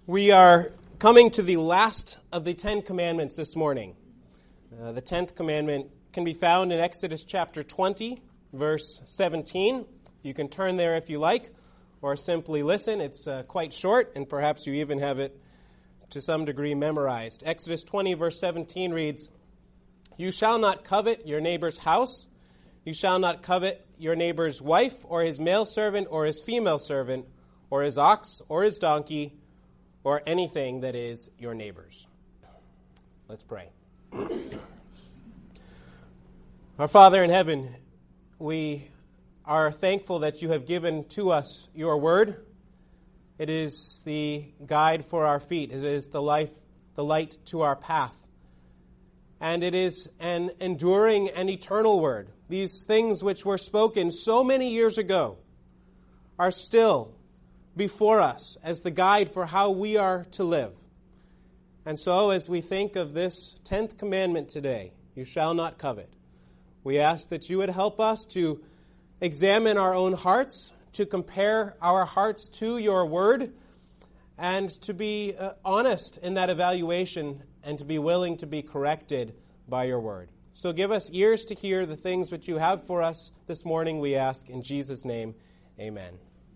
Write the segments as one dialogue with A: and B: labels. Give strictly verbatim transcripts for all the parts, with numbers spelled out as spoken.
A: We are coming to the last of the Ten Commandments this morning. Uh, the tenth commandment can be found in Exodus chapter twenty, verse seventeen. You can turn there if you like, or simply listen. It's uh, quite short, and perhaps you even have it to some degree memorized. Exodus twenty, verse seventeen reads, "You shall not covet your neighbor's house. You shall not covet your neighbor's wife, or his male servant, or his female servant, or his ox, or his donkey, or anything that is your neighbor's." Let's pray. Our Father in heaven, we are thankful that you have given to us your word. It is the guide for our feet. It is the life, the light to our path. And it is an enduring and eternal word. These things which were spoken so many years ago are still before us as the guide for how we are to live. And so as we think of this tenth commandment today, you shall not covet, we ask that you would help us to examine our own hearts, to compare our hearts to your word, and to be uh, honest in that evaluation and to be willing to be corrected by your word. So give us ears to hear the things which you have for us this morning, we ask in Jesus' name, amen.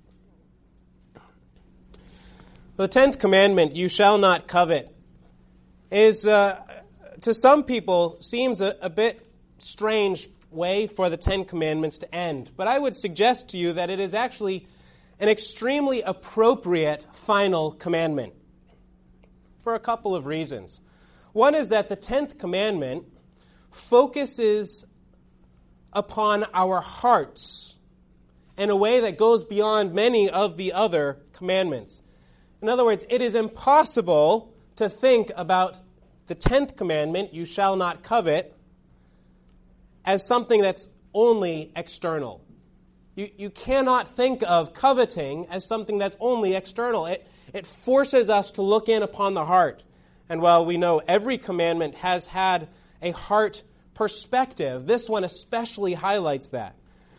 A: The tenth commandment, you shall not covet, is uh, to some people seems a, a bit strange way for the Ten Commandments to end. But I would suggest to you that it is actually an extremely appropriate final commandment for a couple of reasons. One is that the tenth commandment focuses upon our hearts in a way that goes beyond many of the other commandments. In other words, it is impossible to think about the tenth commandment, you shall not covet, as something that's only external. You, you cannot think of coveting as something that's only external. It, it forces us to look in upon the heart. And while we know every commandment has had a heart perspective, this one especially highlights that.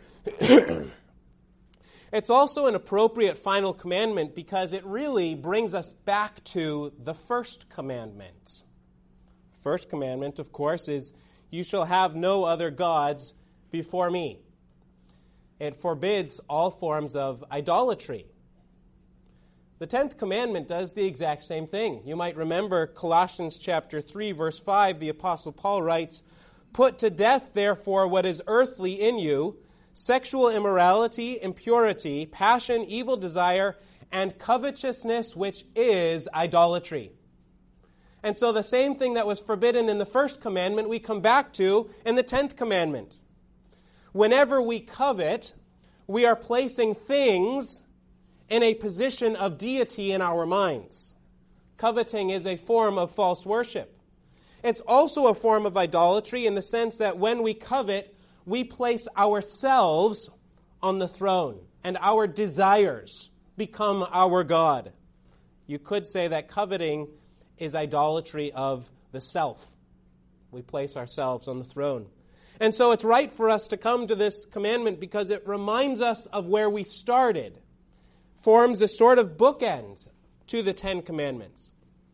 A: It's also an appropriate final commandment because it really brings us back to the first commandment. First commandment, of course, is, you shall have no other gods before me. It forbids all forms of idolatry. The tenth commandment does the exact same thing. You might remember Colossians chapter three, verse five, the Apostle Paul writes, "Put to death, therefore, what is earthly in you, sexual immorality, impurity, passion, evil desire, and covetousness, which is idolatry." And so the same thing that was forbidden in the first commandment, we come back to in the tenth commandment. Whenever we covet, we are placing things in a position of deity in our minds. Coveting is a form of false worship. It's also a form of idolatry in the sense that when we covet, we place ourselves on the throne, and our desires become our God. You could say that coveting is idolatry of the self. We place ourselves on the throne. And so it's right for us to come to this commandment because it reminds us of where we started, forms a sort of bookend to the Ten Commandments.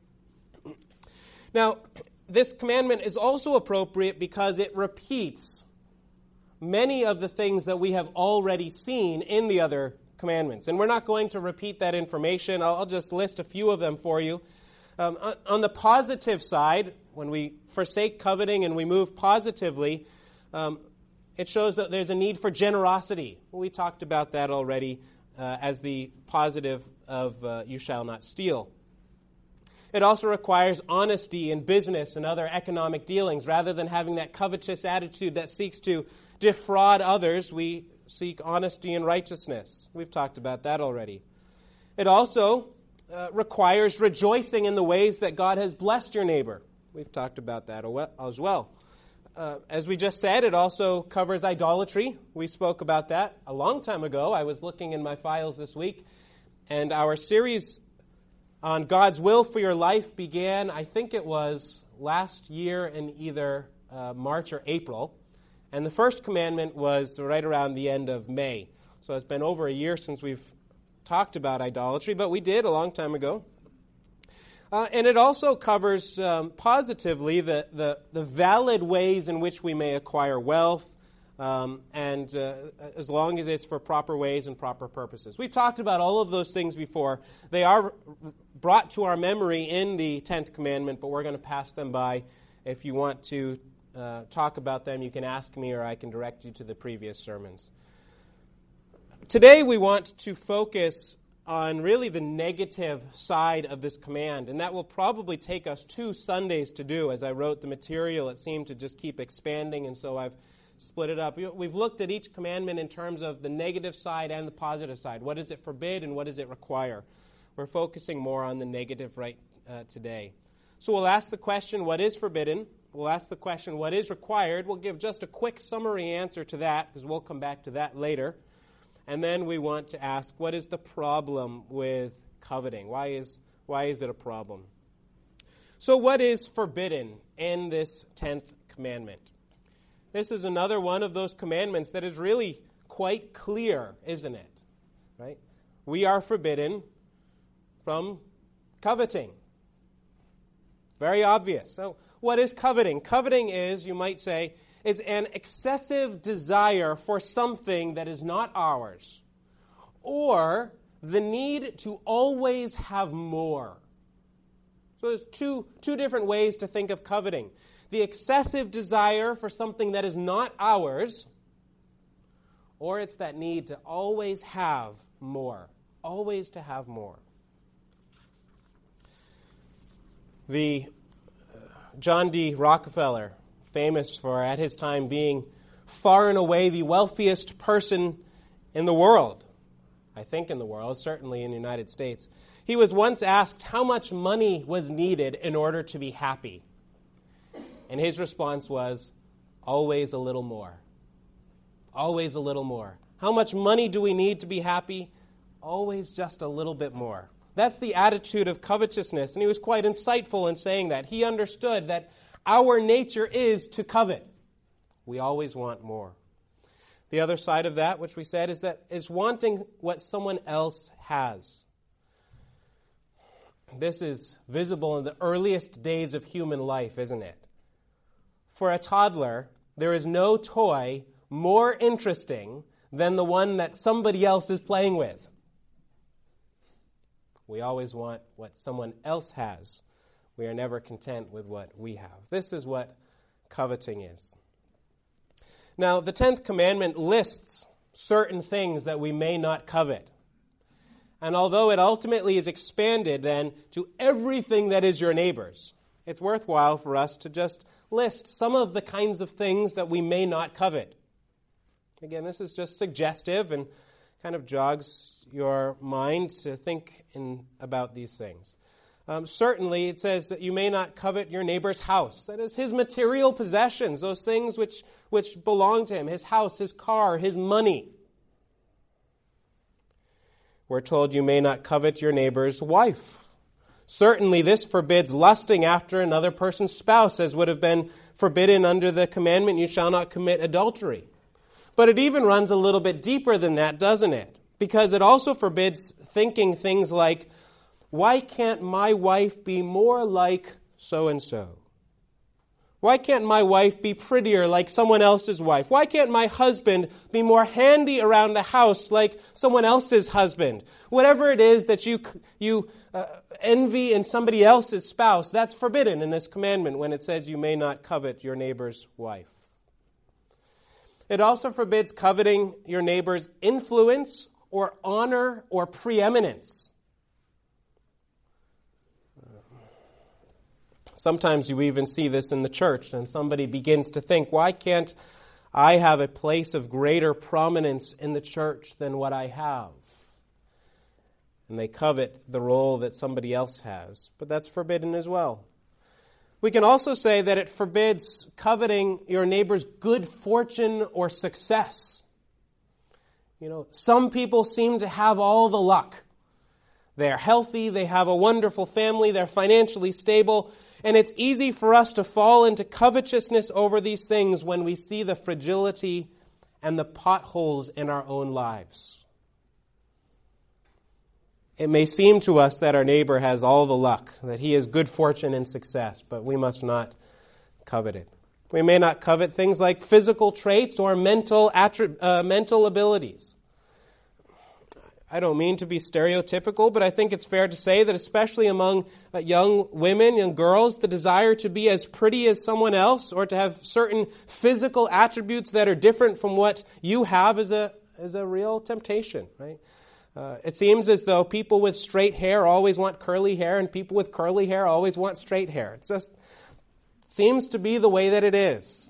A: Now, this commandment is also appropriate because it repeats many of the things that we have already seen in the other commandments. And we're not going to repeat that information. I'll, I'll just list a few of them for you. Um, on the positive side, when we forsake coveting and we move positively, um, it shows that there's a need for generosity. We talked about that already uh, as the positive of uh, you shall not steal. It also requires honesty in business and other economic dealings. Rather than having that covetous attitude that seeks to defraud others, we seek honesty and righteousness. We've talked about that already. It also uh, requires rejoicing in the ways that God has blessed your neighbor. We've talked about that as well. Uh, as we just said, it also covers idolatry. We spoke about that a long time ago. I was looking in my files this week, and our series on God's will for your life began, I think it was last year in either uh, March or April. And the first commandment was right around the end of May. So it's been over a year since we've talked about idolatry, but we did a long time ago. Uh, and it also covers um, positively the, the, the valid ways in which we may acquire wealth, um, and uh, as long as it's for proper ways and proper purposes. We've talked about all of those things before. They are brought to our memory in the tenth commandment, but we're going to pass them by. If you want to uh, talk about them, you can ask me or I can direct you to the previous sermons. Today we want to focus on really the negative side of this command, and that will probably take us two Sundays to do. As I wrote the material, it seemed to just keep expanding, and so I've split it up. We've looked at each commandment in terms of the negative side and the positive side. What does it forbid and what does it require? We're focusing more on the negative right uh, today. So we'll ask the question, what is forbidden? We'll ask the question, what is required? We'll give just a quick summary answer to that, because we'll come back to that later. And then we want to ask, what is the problem with coveting? Why is, why is it a problem? So what is forbidden in this tenth commandment? This is another one of those commandments that is really quite clear, isn't it? Right? We are forbidden from coveting. Very obvious. So what is coveting? Coveting is, you might say, is an excessive desire for something that is not ours, or the need to always have more. So there's two, two different ways to think of coveting. The excessive desire for something that is not ours, or it's that need to always have more. Always to have more. The uh, John D. Rockefeller, famous for, at his time, being far and away the wealthiest person in the world. I think in the world, certainly in the United States. He was once asked how much money was needed in order to be happy. And his response was, always a little more. Always a little more. How much money do we need to be happy? Always just a little bit more. That's the attitude of covetousness. And he was quite insightful in saying that. He understood that our nature is to covet. We always want more. The other side of that, which we said, is that is wanting what someone else has. This is visible in the earliest days of human life, isn't it? For a toddler, there is no toy more interesting than the one that somebody else is playing with. We always want what someone else has. We are never content with what we have. This is what coveting is. Now, the tenth commandment lists certain things that we may not covet. And although it ultimately is expanded then to everything that is your neighbor's, it's worthwhile for us to just list some of the kinds of things that we may not covet. Again, this is just suggestive and kind of jogs your mind to think in, about these things. Um, certainly, it says that you may not covet your neighbor's house. That is his material possessions, those things which, which belong to him, his house, his car, his money. We're told you may not covet your neighbor's wife. Certainly, this forbids lusting after another person's spouse, as would have been forbidden under the commandment, you shall not commit adultery. But it even runs a little bit deeper than that, doesn't it? Because it also forbids thinking things like, why can't my wife be more like so-and-so? Why can't my wife be prettier like someone else's wife? Why can't my husband be more handy around the house like someone else's husband? Whatever it is that you you uh, envy in somebody else's spouse, that's forbidden in this commandment when it says you may not covet your neighbor's wife. It also forbids coveting your neighbor's influence or honor or preeminence. Sometimes you even see this in the church, and somebody begins to think, why can't I have a place of greater prominence in the church than what I have? And they covet the role that somebody else has. But that's forbidden as well. We can also say that it forbids coveting your neighbor's good fortune or success. You know, some people seem to have all the luck. They're healthy, they have a wonderful family, they're financially stable, and it's easy for us to fall into covetousness over these things when we see the fragility and the potholes in our own lives. It may seem to us that our neighbor has all the luck, that he has good fortune and success, but we must not covet it. We may not covet things like physical traits or mental attri- uh, mental abilities. I don't mean to be stereotypical, but I think it's fair to say that especially among uh, young women, young girls, the desire to be as pretty as someone else or to have certain physical attributes that are different from what you have is a, is a real temptation, right? Uh, it seems as though people with straight hair always want curly hair and people with curly hair always want straight hair. It just seems to be the way that it is.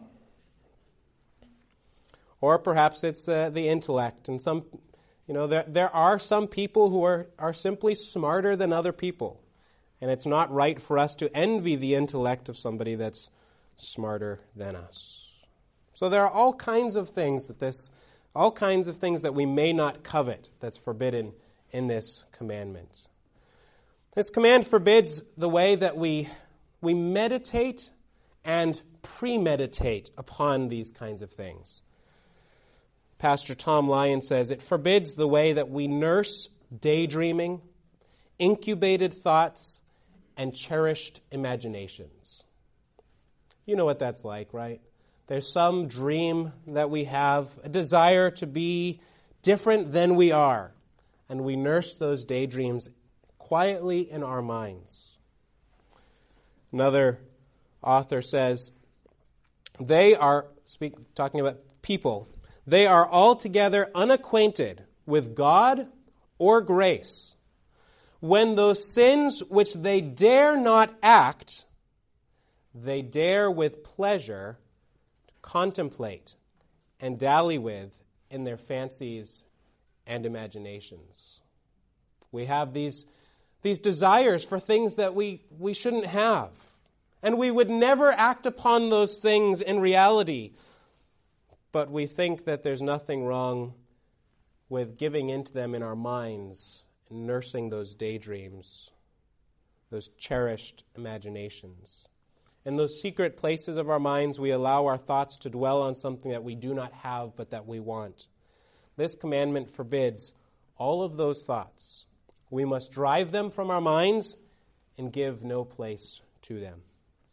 A: Or perhaps it's uh, the intellect. And some, you know, there, there are some people who are, are simply smarter than other people. And it's not right for us to envy the intellect of somebody that's smarter than us. So there are all kinds of things that this All kinds of things that we may not covet that's forbidden in this commandment. This command forbids the way that we, we meditate and premeditate upon these kinds of things. Pastor Tom Lyon says, it forbids the way that we nurse daydreaming, incubated thoughts, and cherished imaginations. You know what that's like, right? There's some dream that we have, a desire to be different than we are, and we nurse those daydreams quietly in our minds. Another author says, they are, speak, talking about people, they are altogether unacquainted with God or grace when those sins which they dare not act, they dare with pleasure contemplate and dally with in their fancies and imaginations. We have these, these desires for things that we, we shouldn't have. And we would never act upon those things in reality. But we think that there's nothing wrong with giving into them in our minds and nursing those daydreams, those cherished imaginations. In those secret places of our minds, we allow our thoughts to dwell on something that we do not have but that we want. This commandment forbids all of those thoughts. We must drive them from our minds and give no place to them.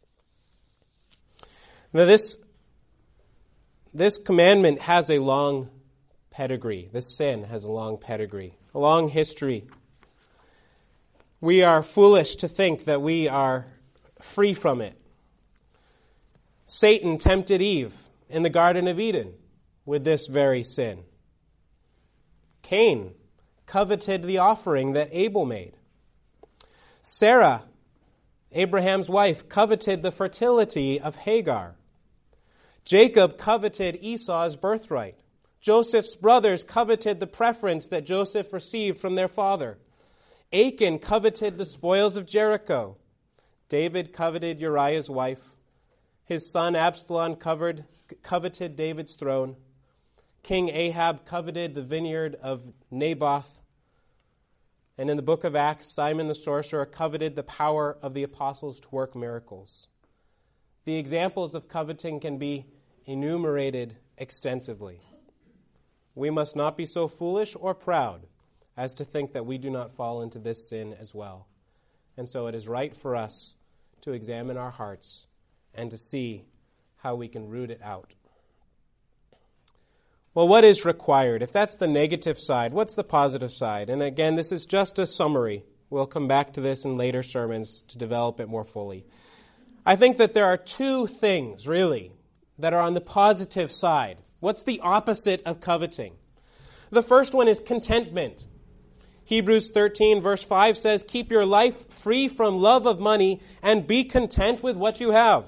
A: Now this, this commandment has a long pedigree. This sin has a long pedigree, a long history. We are foolish to think that we are free from it. Satan tempted Eve in the Garden of Eden with this very sin. Cain coveted the offering that Abel made. Sarah, Abraham's wife, coveted the fertility of Hagar. Jacob coveted Esau's birthright. Joseph's brothers coveted the preference that Joseph received from their father. Achan coveted the spoils of Jericho. David coveted Uriah's wife. His son Absalom covered, coveted David's throne. King Ahab coveted the vineyard of Naboth. And in the book of Acts, Simon the sorcerer coveted the power of the apostles to work miracles. The examples of coveting can be enumerated extensively. We must not be so foolish or proud as to think that we do not fall into this sin as well. And so it is right for us to examine our hearts and to see how we can root it out. Well, what is required? If that's the negative side, what's the positive side? And again, this is just a summary. We'll come back to this in later sermons to develop it more fully. I think that there are two things, really, that are on the positive side. What's the opposite of coveting? The first one is contentment. Hebrews thirteen, verse five says, keep your life free from love of money and be content with what you have.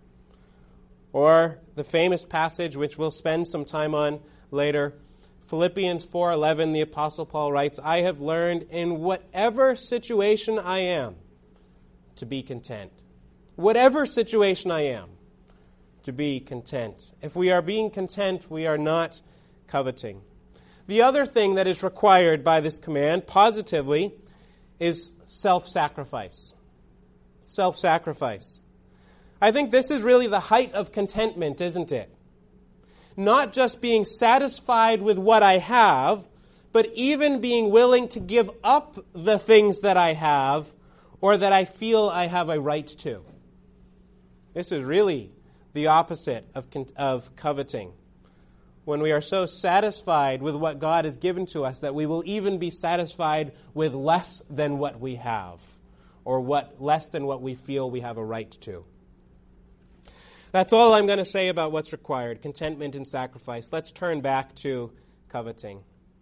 A: Or the famous passage, which we'll spend some time on later, Philippians four eleven, the Apostle Paul writes, I have learned in whatever situation I am to be content. Whatever situation I am, to be content. If we are being content, we are not coveting. The other thing that is required by this command, positively, is self-sacrifice. Self-sacrifice. I think this is really the height of contentment, isn't it? Not just being satisfied with what I have, but even being willing to give up the things that I have or that I feel I have a right to. This is really the opposite of, of coveting. When we are so satisfied with what God has given to us that we will even be satisfied with less than what we have, or what less than what we feel we have a right to. That's all I'm going to say about what's required, contentment and sacrifice. Let's turn back to coveting.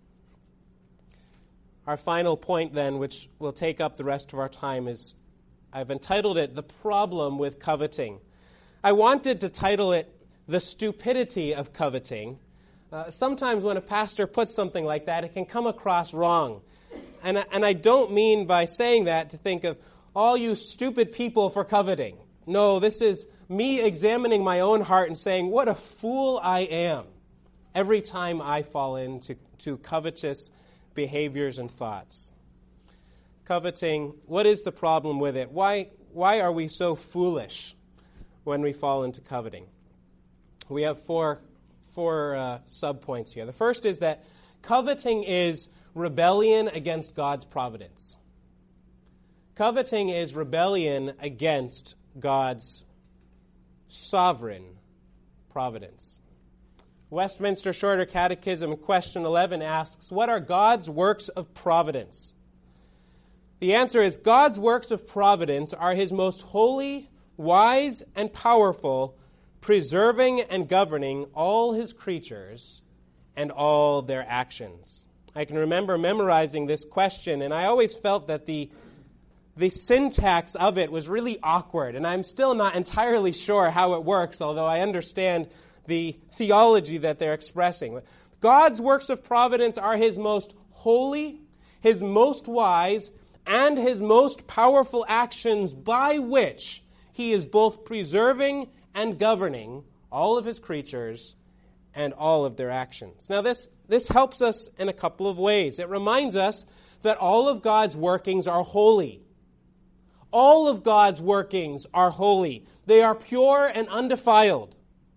A: Our final point then, which will take up the rest of our time, is I've entitled it, The Problem with Coveting. I wanted to title it, The Stupidity of Coveting. Uh, sometimes when a pastor puts something like that, it can come across wrong. And, and I don't mean by saying that to think of all you stupid people for coveting. No, this is me examining my own heart and saying, what a fool I am every time I fall into to covetous behaviors and thoughts. Coveting, what is the problem with it? Why, why are we so foolish when we fall into coveting? We have four, four uh, sub-points here. The first is that coveting is rebellion against God's providence. Coveting is rebellion against God's sovereign providence. Westminster Shorter Catechism, question eleven asks, what are God's works of providence? The answer is, God's works of providence are his most holy, wise, and powerful, preserving and governing all his creatures and all their actions. I can remember memorizing this question, and I always felt that the The syntax of it was really awkward, and I'm still not entirely sure how it works, although I understand the theology that they're expressing. God's works of providence are his most holy, his most wise, and his most powerful actions by which he is both preserving and governing all of his creatures and all of their actions. Now, this, this helps us in a couple of ways. It reminds us that all of God's workings are holy. All of God's workings are holy. They are pure and undefiled.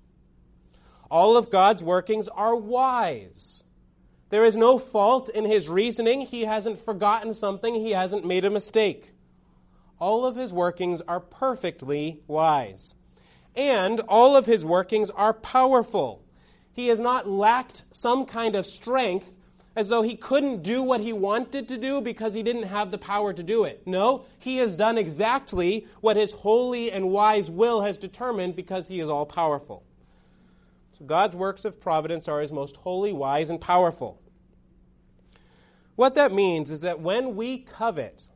A: All of God's workings are wise. There is no fault in his reasoning. He hasn't forgotten something. He hasn't made a mistake. All of his workings are perfectly wise. And all of his workings are powerful. He has not lacked some kind of strength as though he couldn't do what he wanted to do because he didn't have the power to do it. No, he has done exactly what his holy and wise will has determined because he is all-powerful. So God's works of providence are his most holy, wise, and powerful. What that means is that when we covet,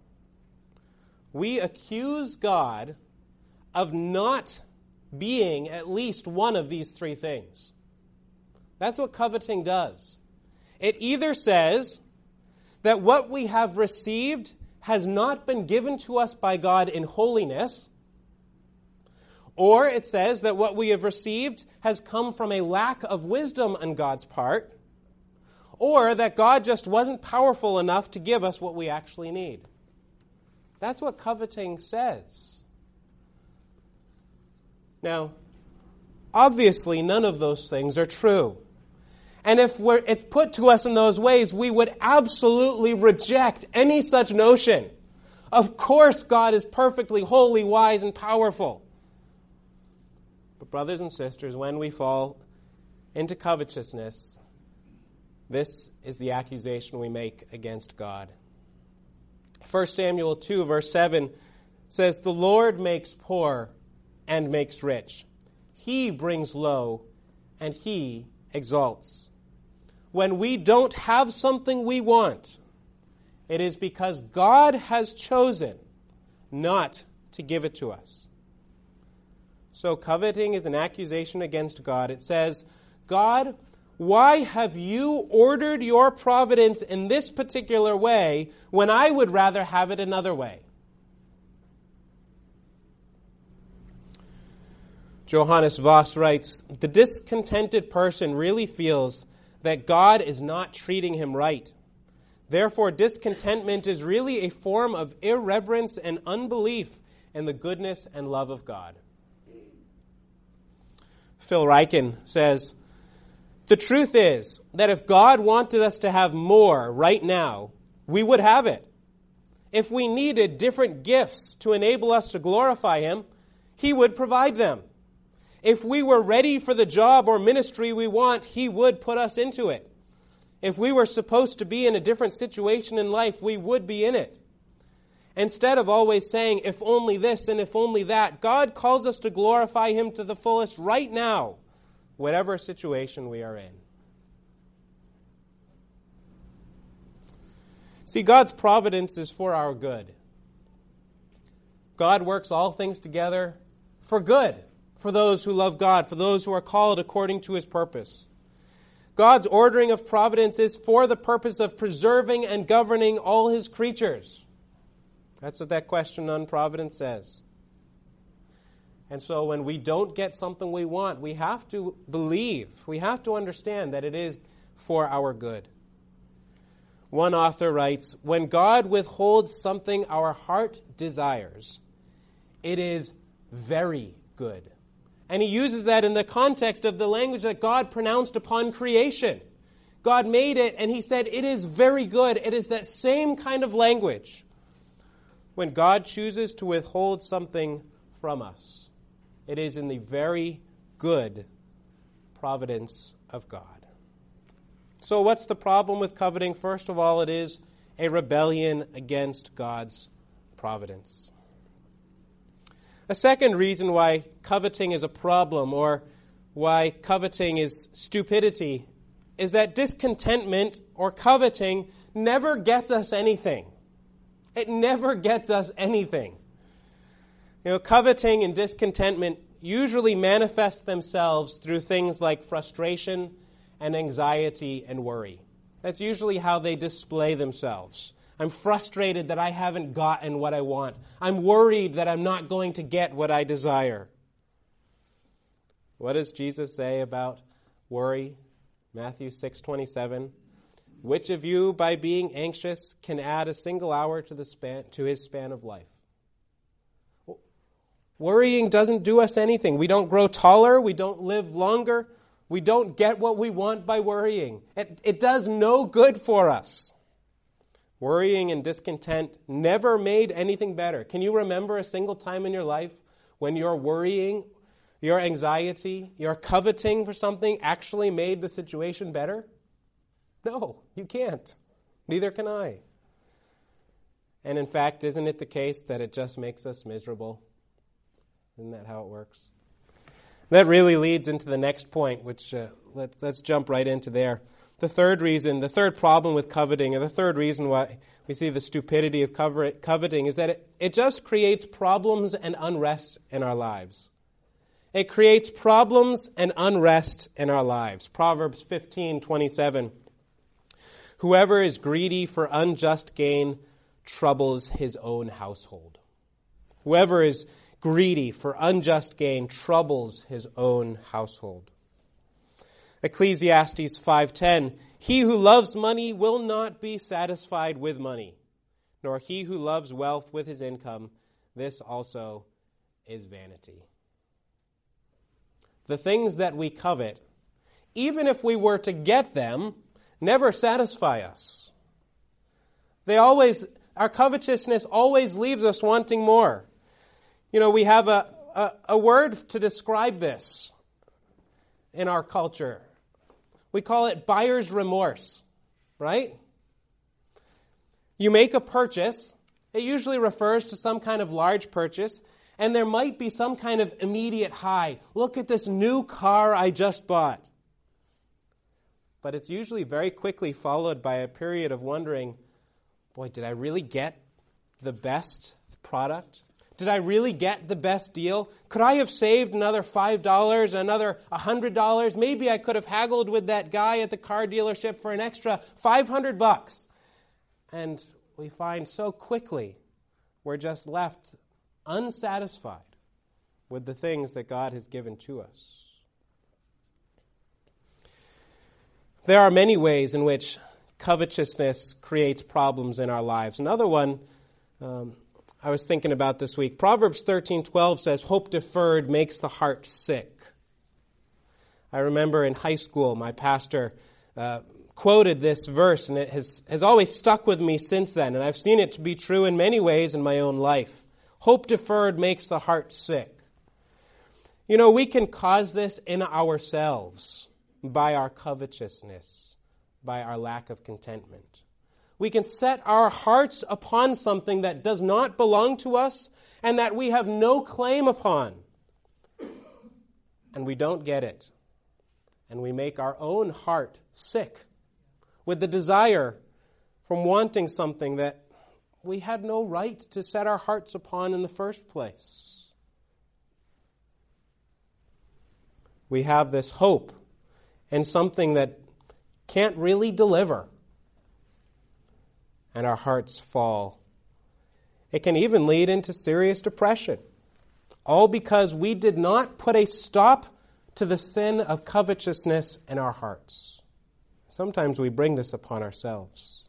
A: we accuse God of not being at least one of these three things. That's what coveting does. It either says that what we have received has not been given to us by God in holiness, or it says that what we have received has come from a lack of wisdom on God's part, or that God just wasn't powerful enough to give us what we actually need. That's what coveting says. Now, obviously, none of those things are true. And if we're, it's put to us in those ways, we would absolutely reject any such notion. Of course, God is perfectly holy, wise, and powerful. But brothers and sisters, when we fall into covetousness, this is the accusation we make against God. First Samuel two, verse seven says, "The Lord makes poor and makes rich. He brings low and he exalts." When we don't have something we want, it is because God has chosen not to give it to us. So coveting is an accusation against God. It says, God, why have you ordered your providence in this particular way when I would rather have it another way? Johannes Voss writes, the discontented person really feels that God is not treating him right. Therefore, discontentment is really a form of irreverence and unbelief in the goodness and love of God. Phil Ryken says, The truth is that if God wanted us to have more right now, we would have it. If we needed different gifts to enable us to glorify Him, He would provide them. If we were ready for the job or ministry we want, He would put us into it. If we were supposed to be in a different situation in life, we would be in it. Instead of always saying, if only this and if only that, God calls us to glorify Him to the fullest right now, whatever situation we are in. See, God's providence is for our good. God works all things together for good, for those who love God, for those who are called according to His purpose. God's ordering of providence is for the purpose of preserving and governing all His creatures. That's what that question on providence says. And so when we don't get something we want, we have to believe, we have to understand that it is for our good. One author writes, when God withholds something our heart desires, it is very good. And he uses that in the context of the language that God pronounced upon creation. God made it, and He said, it is very good. It is that same kind of language. When God chooses to withhold something from us, it is in the very good providence of God. So what's the problem with coveting? First of all, it is a rebellion against God's providence. A second reason why coveting is a problem, or why coveting is stupidity, is that discontentment or coveting never gets us anything. It never gets us anything. You know, coveting and discontentment usually manifest themselves through things like frustration and anxiety and worry. That's usually how they display themselves. I'm frustrated that I haven't gotten what I want. I'm worried that I'm not going to get what I desire. What does Jesus say about worry? Matthew six twenty-seven. Which of you, by being anxious, can add a single hour to the span to his span of life? Worrying doesn't do us anything. We don't grow taller. We don't live longer. We don't get what we want by worrying. It, it does no good for us. Worrying and discontent never made anything better. Can you remember a single time in your life when your worrying, your anxiety, your coveting for something actually made the situation better? No, you can't. Neither can I. And in fact, isn't it the case that it just makes us miserable? Isn't that how it works? That really leads into the next point, which uh, let's, let's jump right into there. The third reason, the third problem with coveting, or the third reason why we see the stupidity of cover, coveting, is that it, it just creates problems and unrest in our lives. It creates problems and unrest in our lives. Proverbs fifteen twenty-seven. Whoever is greedy for unjust gain troubles his own household. Whoever is greedy for unjust gain troubles his own household. Ecclesiastes five ten, he who loves money will not be satisfied with money, nor he who loves wealth with his income. This also is vanity. The things that we covet, even if we were to get them, never satisfy us. They always, our covetousness always leaves us wanting more. You know, we have a, a, a word to describe this in our culture. We call it buyer's remorse, right? You make a purchase. It usually refers to some kind of large purchase, and there might be some kind of immediate high. Look at this new car I just bought. But it's usually very quickly followed by a period of wondering, boy, did I really get the best product? Did I really get the best deal? Could I have saved another five dollars, another one hundred dollars? Maybe I could have haggled with that guy at the car dealership for an extra five hundred bucks. And we find so quickly we're just left unsatisfied with the things that God has given to us. There are many ways in which covetousness creates problems in our lives. Another one um, I was thinking about this week. Proverbs thirteen twelve says, hope deferred makes the heart sick. I remember in high school, my pastor uh, quoted this verse, and it has, has always stuck with me since then, and I've seen it to be true in many ways in my own life. Hope deferred makes the heart sick. You know, we can cause this in ourselves by our covetousness, by our lack of contentment. We can set our hearts upon something that does not belong to us and that we have no claim upon. And we don't get it. And we make our own heart sick with the desire from wanting something that we had no right to set our hearts upon in the first place. We have this hope in something that can't really deliver, and our hearts fall. It can even lead into serious depression, all because we did not put a stop to the sin of covetousness in our hearts. Sometimes we bring this upon ourselves.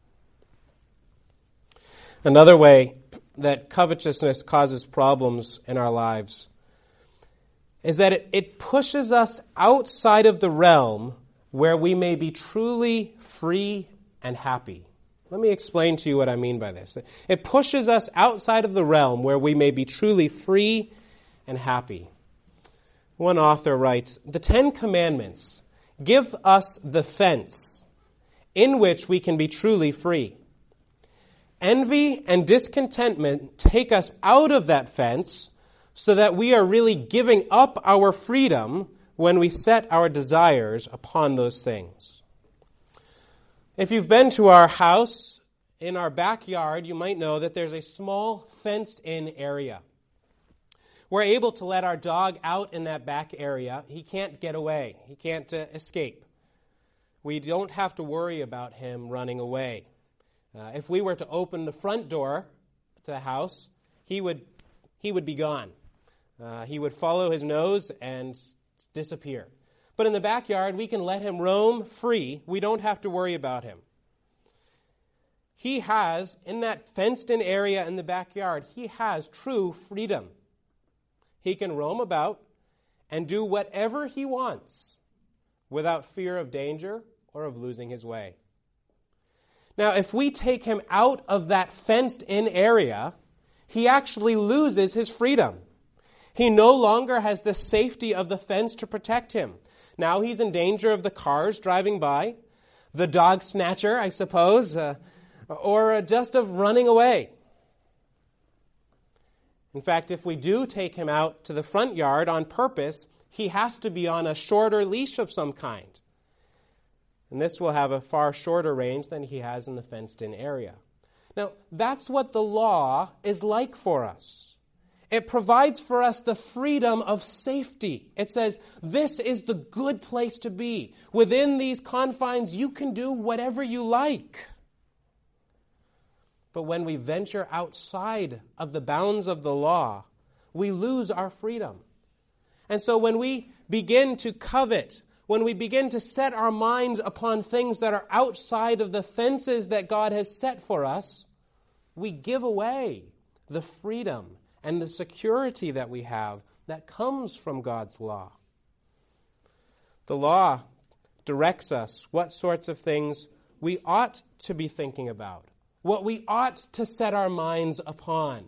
A: Another way that covetousness causes problems in our lives is that it, it pushes us outside of the realm where we may be truly free and happy. Let me explain to you what I mean by this. It pushes us outside of the realm where we may be truly free and happy. One author writes, "The Ten Commandments give us the fence in which we can be truly free. Envy and discontentment take us out of that fence so that we are really giving up our freedom when we set our desires upon those things." If you've been to our house, in our backyard, you might know that there's a small fenced-in area. We're able to let our dog out in that back area. He can't get away. He can't uh, escape. We don't have to worry about him running away. Uh, if we were to open the front door to the house, he would he would be gone. Uh, he would follow his nose and disappear. But in the backyard, we can let him roam free. We don't have to worry about him. He has, in that fenced-in area in the backyard, he has true freedom. He can roam about and do whatever he wants without fear of danger or of losing his way. Now, if we take him out of that fenced-in area, he actually loses his freedom. He no longer has the safety of the fence to protect him. Now he's in danger of the cars driving by, the dog snatcher, I suppose, uh, or just of running away. In fact, if we do take him out to the front yard on purpose, he has to be on a shorter leash of some kind. And this will have a far shorter range than he has in the fenced-in area. Now, that's what the law is like for us. It provides for us the freedom of safety. It says, this is the good place to be. Within these confines, you can do whatever you like. But when we venture outside of the bounds of the law, we lose our freedom. And so when we begin to covet, when we begin to set our minds upon things that are outside of the fences that God has set for us, we give away the freedom and the security that we have that comes from God's law. The law directs us what sorts of things we ought to be thinking about, what we ought to set our minds upon.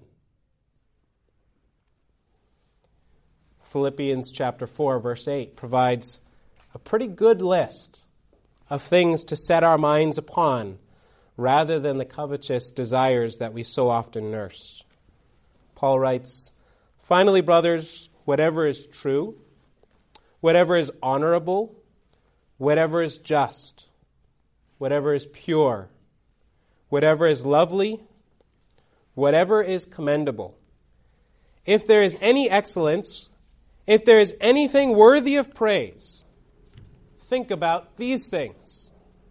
A: Philippians chapter four, verse eight provides a pretty good list of things to set our minds upon rather than the covetous desires that we so often nurse. Paul writes, "Finally, brothers, whatever is true, whatever is honorable, whatever is just, whatever is pure, whatever is lovely, whatever is commendable, if there is any excellence, if there is anything worthy of praise, think about these things."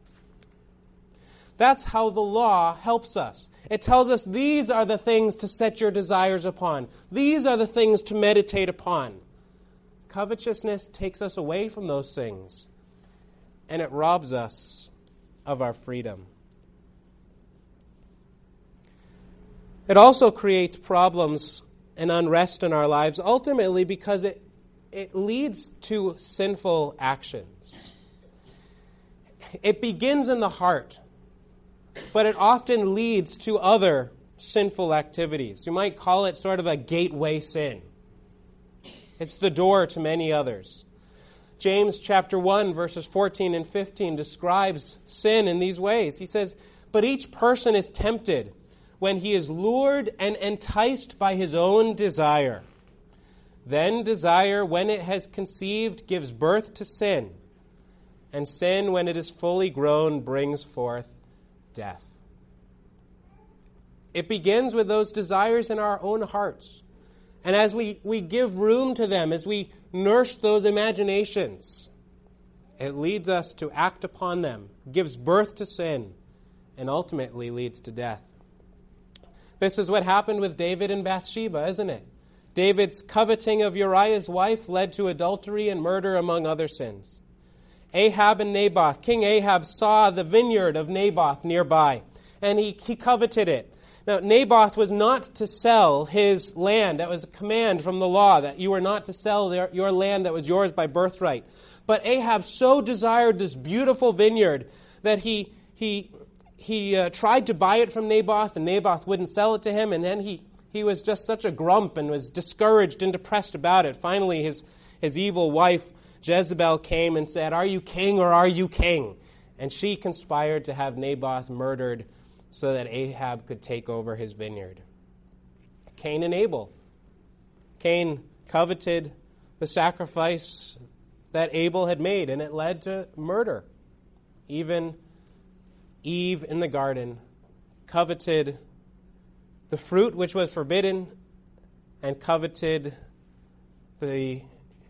A: That's how the law helps us. It tells us these are the things to set your desires upon. These are the things to meditate upon. Covetousness takes us away from those things, and it robs us of our freedom. It also creates problems and unrest in our lives, ultimately because it, it leads to sinful actions. It begins in the heart, but it often leads to other sinful activities. You might call it sort of a gateway sin. It's the door to many others. James chapter one, verses fourteen and fifteen describes sin in these ways. He says, "But each person is tempted when he is lured and enticed by his own desire. Then desire, when it has conceived, gives birth to sin. And sin, when it is fully grown, brings forth death." It begins with those desires in our own hearts. And as we, we give room to them, as we nurse those imaginations, it leads us to act upon them, gives birth to sin, and ultimately leads to death. This is what happened with David and Bathsheba, isn't it? David's coveting of Uriah's wife led to adultery and murder, among other sins. Ahab and Naboth. King Ahab saw the vineyard of Naboth nearby, and he, he coveted it. Now, Naboth was not to sell his land. That was a command from the law, that you were not to sell their, your land that was yours by birthright. But Ahab so desired this beautiful vineyard that he he he uh, tried to buy it from Naboth, and Naboth wouldn't sell it to him, and then he, he was just such a grump and was discouraged and depressed about it. Finally, his, his evil wife, Jezebel, came and said, "Are you king or are you king?" And she conspired to have Naboth murdered so that Ahab could take over his vineyard. Cain and Abel. Cain coveted the sacrifice that Abel had made, and it led to murder. Even Eve in the garden coveted the fruit which was forbidden and coveted the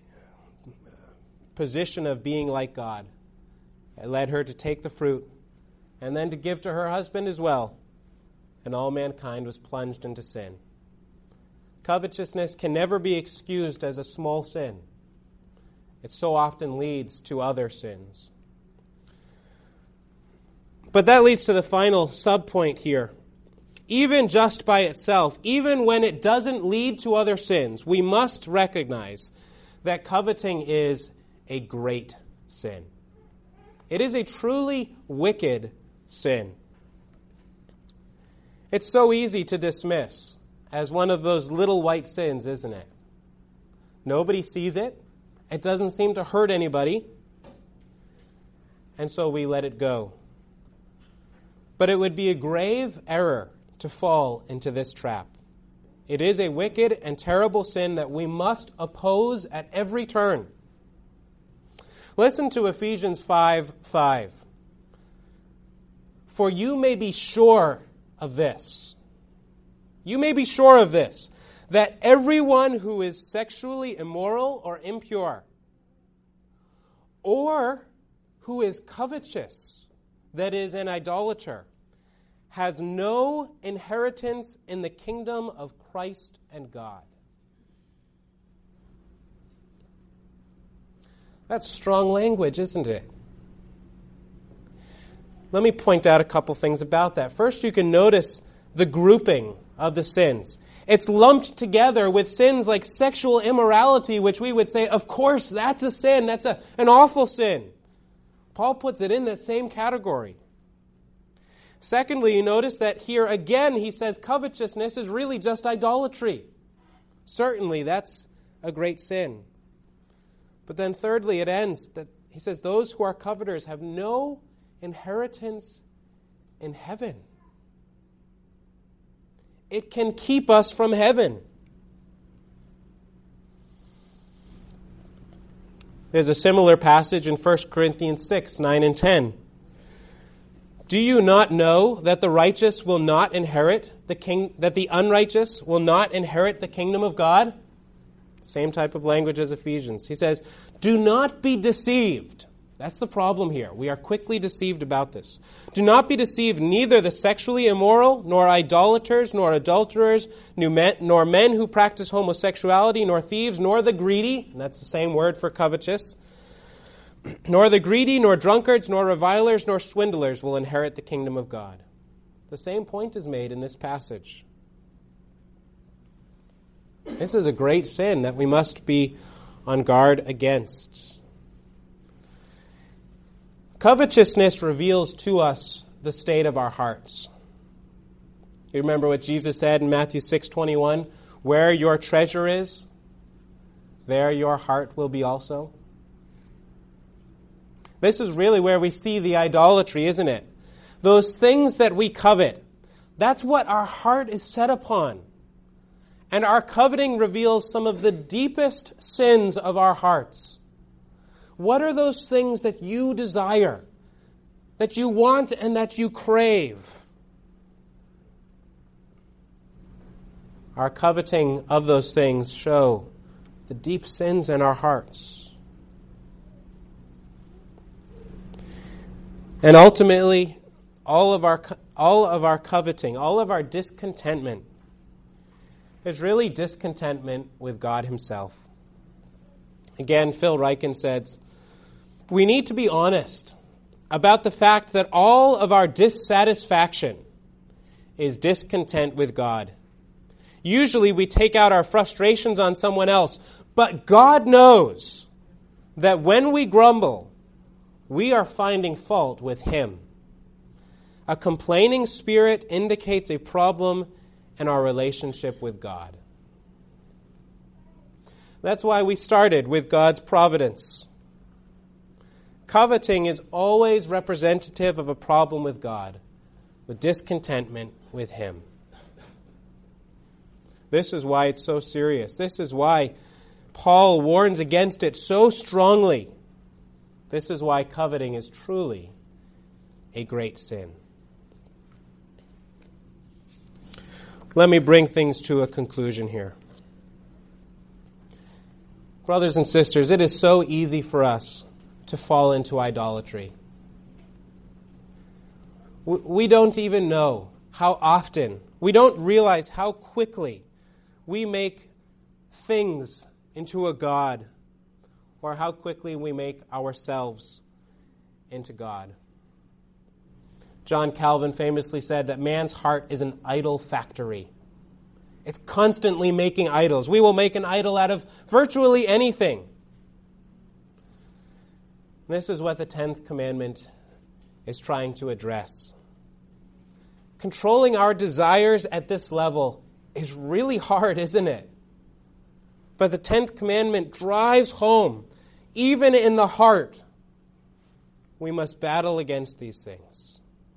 A: position of being like God. It led her to take the fruit and then to give to her husband as well. And all mankind was plunged into sin. Covetousness can never be excused as a small sin. It so often leads to other sins. But that leads to the final subpoint here. Even just by itself, even when it doesn't lead to other sins, we must recognize that coveting is a great sin. It is a truly wicked sin. It's so easy to dismiss as one of those little white sins, isn't it? Nobody sees it. It doesn't seem to hurt anybody. And so we let it go. But it would be a grave error to fall into this trap. It is a wicked and terrible sin that we must oppose at every turn. Listen to Ephesians five five. "For you may be sure of this." You may be sure of this, that everyone who is sexually immoral or impure, or who is covetous, that is, an idolater, has no inheritance in the kingdom of Christ and God. That's strong language, isn't it? Let me point out a couple things about that. First, you can notice the grouping of the sins. It's lumped together with sins like sexual immorality, which we would say, of course, that's a sin. That's a, an awful sin. Paul puts it in that same category. Secondly, you notice that here again he says covetousness is really just idolatry. Certainly, that's a great sin. But then thirdly, it ends that he says those who are coveters have no inheritance in heaven. It can keep us from heaven. There's a similar passage in First Corinthians six, nine and ten. "Do you not know that the righteous will not inherit the king, that the unrighteous will not inherit the kingdom of God?" Same type of language as Ephesians. He says, "Do not be deceived." That's the problem here. We are quickly deceived about this. "Do not be deceived, neither the sexually immoral, nor idolaters, nor adulterers, nor men who practice homosexuality, nor thieves, nor the greedy," and that's the same word for covetous, "nor the greedy, nor drunkards, nor revilers, nor swindlers will inherit the kingdom of God." The same point is made in this passage. This is a great sin that we must be on guard against. Covetousness reveals to us the state of our hearts. You remember what Jesus said in Matthew six twenty-one? Where your treasure is, there your heart will be also. This is really where we see the idolatry, isn't it? Those things that we covet, that's what our heart is set upon. And our coveting reveals some of the deepest sins of our hearts. What are those things that you desire, that you want and that you crave? Our coveting of those things show the deep sins in our hearts. And ultimately, all of our all of our coveting, all of our discontentment is really discontentment with God Himself. Again, Phil Ryken says, we need to be honest about the fact that all of our dissatisfaction is discontent with God. Usually we take out our frustrations on someone else, but God knows that when we grumble, we are finding fault with Him. A complaining spirit indicates a problem in our relationship with God. That's why we started with God's providence. Coveting is always representative of a problem with God, with discontentment with Him. This is why it's so serious. This is why Paul warns against it so strongly. This is why coveting is truly a great sin. Let me bring things to a conclusion here. Brothers and sisters, it is so easy for us to fall into idolatry. We don't even know how often, we don't realize how quickly we make things into a god, or how quickly we make ourselves into God. John Calvin famously said that man's heart is an idol factory. It's constantly making idols. We will make an idol out of virtually anything. This is what the tenth commandment is trying to address. Controlling our desires at this level is really hard, isn't it? But the tenth commandment drives home, even in the heart, we must battle against these things.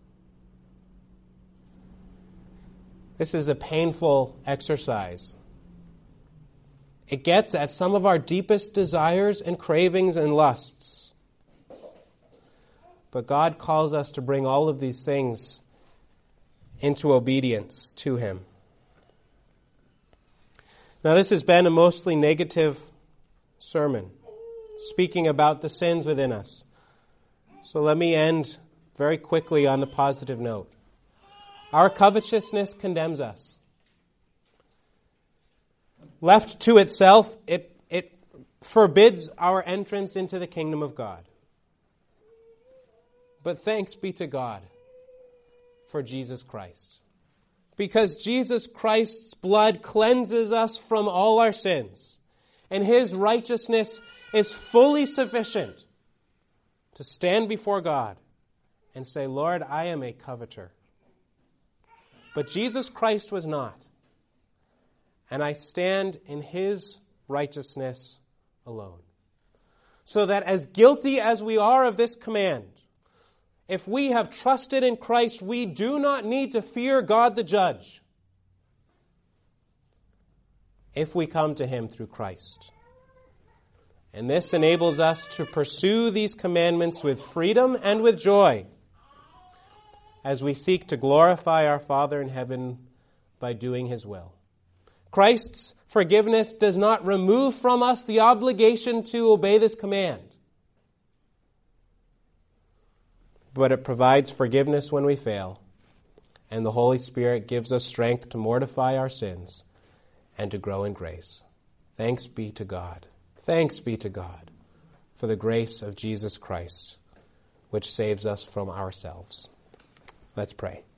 A: This is a painful exercise. It gets at some of our deepest desires and cravings and lusts. But God calls us to bring all of these things into obedience to Him. Now, this has been a mostly negative sermon, speaking about the sins within us. So let me end very quickly on a positive note. Our covetousness condemns us. Left to itself, it, it forbids our entrance into the kingdom of God. But thanks be to God for Jesus Christ. Because Jesus Christ's blood cleanses us from all our sins, and His righteousness is fully sufficient to stand before God and say, Lord, I am a coveter. But Jesus Christ was not, and I stand in His righteousness alone. So that as guilty as we are of this command, if we have trusted in Christ, we do not need to fear God the judge if we come to Him through Christ. And this enables us to pursue these commandments with freedom and with joy as we seek to glorify our Father in heaven by doing His will. Christ's forgiveness does not remove from us the obligation to obey this command, but it provides forgiveness when we fail, and the Holy Spirit gives us strength to mortify our sins and to grow in grace. Thanks be to God. Thanks be to God for the grace of Jesus Christ, which saves us from ourselves. Let's pray.